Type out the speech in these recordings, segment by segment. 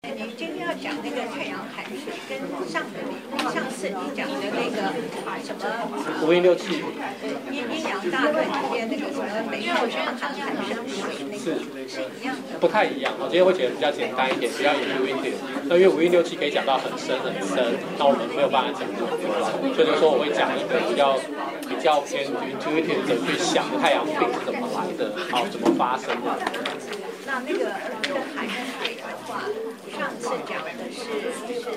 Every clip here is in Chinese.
你今天要讲那个太阳寒水，跟上次你讲的那个什么五阴六气， 阴阳大论里面那个什么北斗阳寒寒生水，那个是一样的。 不太一样。我今天会觉得比较简单一点，比较引入一点。那因为五阴六气可以讲到很深很深，那我们没有办法讲这么多了，所以就说我会讲一个比较偏 intuitive 的去想太阳病是怎么来的，好怎么发生的。 那个寒水的话，上次讲的是说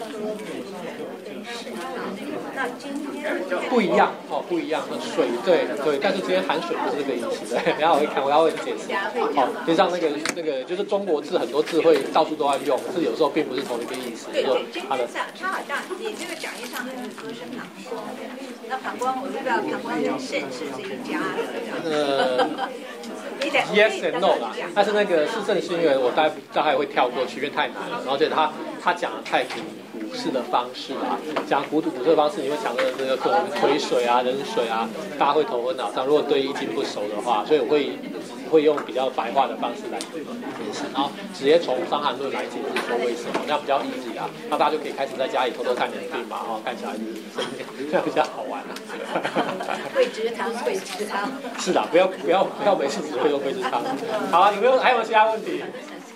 那今天不一样哦，不一样。那水对，但是今天寒水不是这个意思，对。然后我要解释。哦，就像那个，就是中国字很多字汇到处都要用，是有时候并不是同一个意思。 对，今天上他好像你这个讲义上面说是膀胱，那膀胱我不知道膀胱跟肾是不是一家的。 Yes and no 啦，但是那个是正是因为我大概会跳过去，因为太难了。然后觉得他讲的太古式的方式啊，讲古式的方式，你会讲的那个可能癸水啊、壬水啊，大家会头昏脑胀。如果对易经不熟的话，所以我会用比较白话的方式来解释，然后直接从《伤寒论》来解释说为什么，这样比较 easy 啊。那大家就可以开始在家里偷偷看点病嘛，看小孩子这样比较好玩啊。 桂枝汤，桂枝汤。 是的，不要每次只会用桂枝汤。好啊，还有没有其他问题？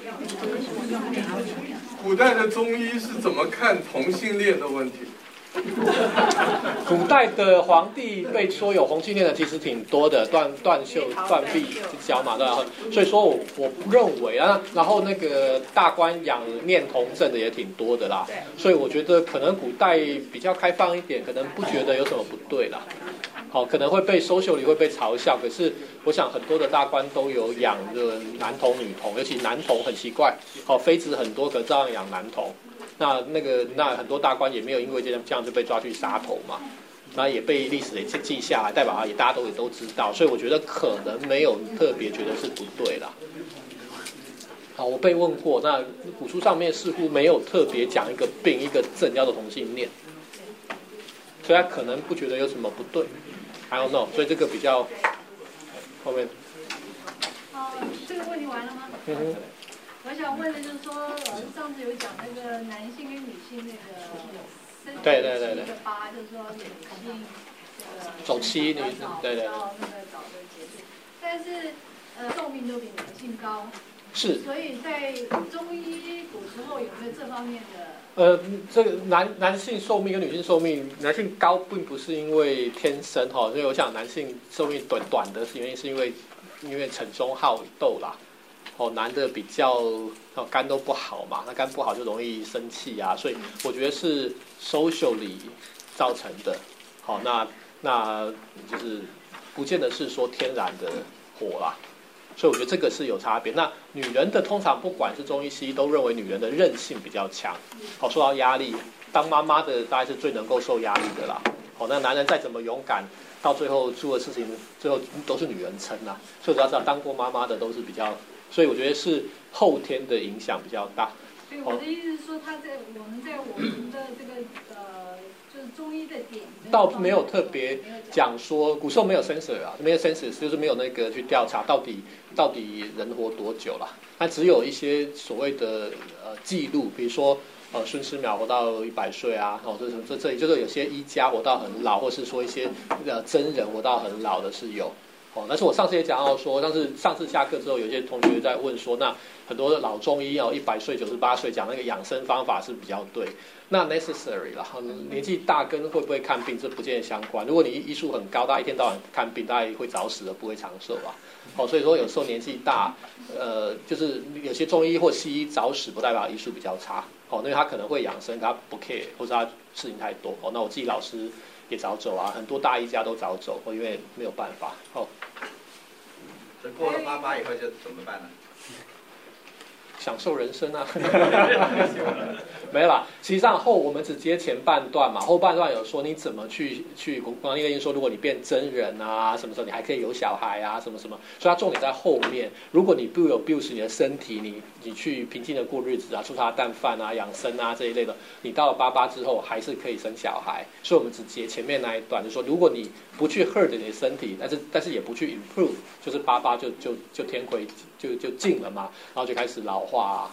古代的中医是怎么看同性恋的问题？ 古代的皇帝被说有同性恋的其实挺多的，断袖、断臂、脚马的，所以说我不认为啊。然后那个大官养念童症的也挺多的啦，所以我觉得可能古代比较开放一点，可能不觉得有什么不对啦。好，可能会被socially会被嘲笑，可是我想很多的大官都有养的男童、女童，尤其男童很奇怪，妃子很多，可照样养男童。那很多大官也没有因为这样就被抓去杀头嘛，那也被历史也记下来，代表大家也都知道，所以我觉得可能没有特别觉得是不对啦。好，我被问过，那古书上面似乎没有特别讲一个病一个症叫做同性恋，所以他可能不觉得有什么不对。I don't know， 所以这个比较后面。 这个问题完了吗？我想问的就是说，老师上次有讲那个男性跟女性那个身体的一个疤，就是说肯定这个走期女对， 然后那个早的结束，但是寿命都比男性高， 是， 所以在中医古时候有没有这方面的？ 这个男性寿命跟女性寿命，男性高并不是因为天生哈，所以我想男性寿命短的原因是因为沉中好斗啦。男的比较肝都不好嘛，那肝不好就容易生气啊，所以我觉得是 socially 造成的。好，那就是不见得是说天然的火啦，所以我觉得这个是有差别。那女人的通常不管是中医西医都认为女人的韧性比较强，受到压力，当妈妈的大概是最能够受压力的啦。那男人再怎么勇敢，到最后出的事情最后都是女人撑啊。所以只要知道当过妈妈的都是比较。所以我觉得是后天的影响比较大。 对，我的意思是说，我们的这个就是中医的点， 倒没有特别讲说，古时候没有 census 啊，没有 census 就是没有那个去调查到底人活多久啦。它只有一些所谓的记录，比如说孙思邈活到100岁啊，这里就是有些医家活到很老，或是说一些真人活到很老的是有。但是我上次也讲到说，上次下课之后，有些同学在问说，那很多的老中医100岁、98岁讲那个养生方法是比较对，那 necessary 啦，年纪大跟会不会看病这不见得相关。如果你医术很高，大家一天到晚看病，大家会早死的，不会长寿啊。所以说有时候年纪大，就是有些中医或西医早死不代表医术比较差，因为他可能会养生，他不 care 或者他事情太多。那我自己老师也早走啊，很多大医家都早走，因为没有办法。 所以过了88以后就怎么办呢？ 享受人生啊！没有啦，实际上我们只接前半段嘛，后半段有说你怎么去刚刚说，如果你变真人啊，什么时候你还可以有小孩啊，什么什么，所以它重点在后面。如果你不有 abuse 你的身体，你去平静的过日子啊，粗茶淡饭啊，养生啊这一类的，你到了88之后还是可以生小孩。所以我们只接前面那一段，就是说如果你不去 hurt 你的身体，但是也不去 improve， 就是88就天魁就尽了嘛，然后就开始老化啊。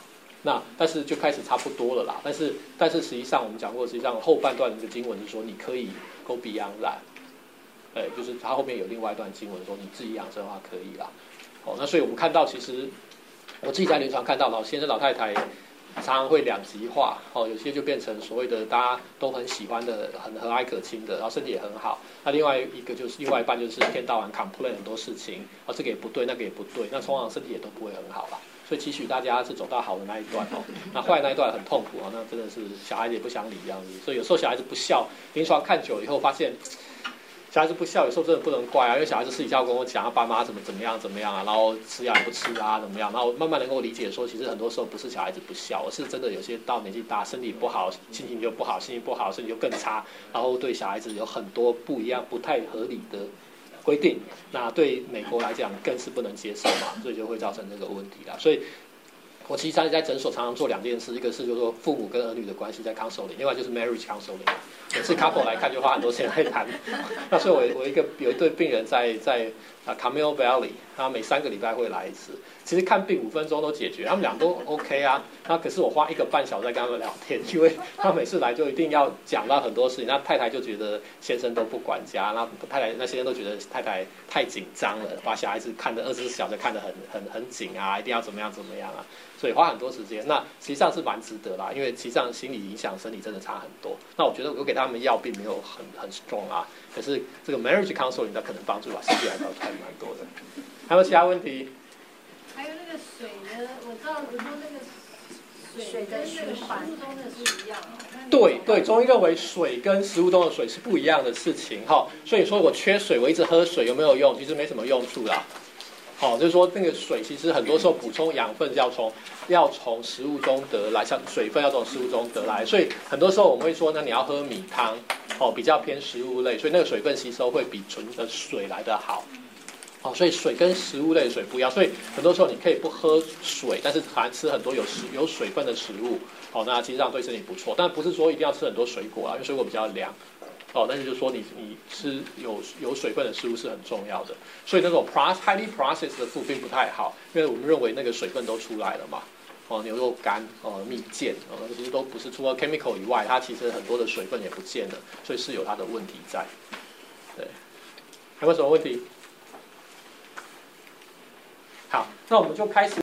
那但是就开始差不多了啦。但是实际上我们讲过，实际上后半段的经文是说你可以 go beyond that， 就是它后面有另外一段经文说你自己养生的话可以啦。那所以我们看到其实我自己在临床看到老先生老太太常常会两极化，有些就变成所谓的大家都很喜欢的、很和蔼可亲的，然后身体也很好。那另外一半就是一天到晚 complain 很多事情，这个也不对，那个也不对，那通常身体也都不会很好啦。所以期许大家是走到好的那一段那坏的那一段很痛苦那真的是小孩子也不想理这样子。所以有时候小孩子不笑，临床看久了以后发现。小孩子不笑，有时候真的不能怪因为小孩子私底下跟我讲，他爸妈怎么样然后吃药也不吃怎么样，然后慢慢能够理解说，其实很多时候不是小孩子不笑，而是真的有些到年纪大，身体不好，心情就不好，心情不好，身体就更差，然后对小孩子有很多不一样、不太合理的规定，那对美国来讲更是不能接受嘛，所以就会造成这个问题啦。所以我其实在诊所常常做两件事，一个是就是说父母跟儿女的关系在 counseling， 另外就是 marriage counseling。每次 couple 来看就花很多时间来谈。那所以我有一对病人在Camille Valley， 他每3个礼拜会来一次。其实看病5分钟都解决，他们俩都 OK 啊。那可是我花1个半小时在跟他们聊天，因为他每次来就一定要讲到很多事情。那太太就觉得先生都不管家，那先生都觉得太太太紧张了，把小孩子看得24小时看得很紧啊，一定要怎么样啊。所以花很多时间，那实际上是蛮值得啦，因为实际上心理影响身体真的差很多。那我觉得我给他们药并没有很 strong 啊，可是这个 marriage counseling 它可能帮助身体来讲还蛮多的。还有其他问题？ 还有那个水的，我知道你说那个水跟那个食物中的是一样对，中医认为水跟食物中的水是不一样的事情所以说我缺水，我一直喝水有没有用？其实没什么用处啦。就是说那个水其实很多时候补充养分要从食物中得来，像水分要从食物中得来，所以很多时候我们会说，那你要喝米汤比较偏食物类，所以那个水分吸收会比纯的水来得好。所以水跟食物类的水不一样，所以很多时候你可以不喝水，但是还吃很多有水分的食物那其实这样对身体不错，但不是说一定要吃很多水果因为水果比较凉。但是就是说你吃有水分的食物是很重要的，所以那种 highly processed 的 food 并不太好，因为我们认为那个水分都出来了嘛，牛肉干蜜饯其实都不是，除了 chemical 以外，它其实很多的水分也不见了，所以是有它的问题在。对，还有什么问题？好，那我们就开始。